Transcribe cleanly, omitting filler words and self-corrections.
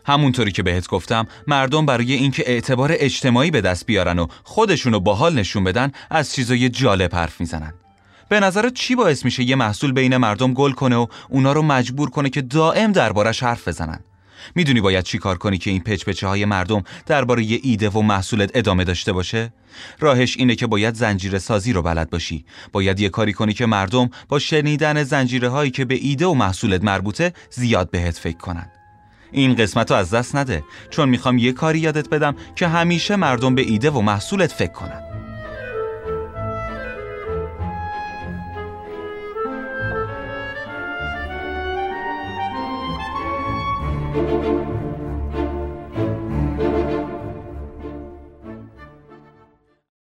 همونطوری که بهت گفتم، مردم برای اینکه اعتبار اجتماعی به دست بیارن و خودشونو باحال نشون بدن از چیزای جالب حرف میزنن. به نظرت چی باعث میشه یه محصول بین مردم گل کنه و اونا رو مجبور کنه که دائم دربارش حرف بزنن؟ میدونی باید چی کار کنی که این پچ‌پچه‌های مردم درباره یه ایده و محصولت ادامه داشته باشه؟ راهش اینه که باید زنجیره سازی رو بلد باشی. باید یه کاری کنی که مردم با شنیدن زنجیره‌هایی که به ایده و محصولت مربوطه زیاد بهت فکر کنن. این قسمتو از دست نده، چون میخوام یه کاری یادت بدم که همیشه مردم به ایده و محصولت فکر کنن.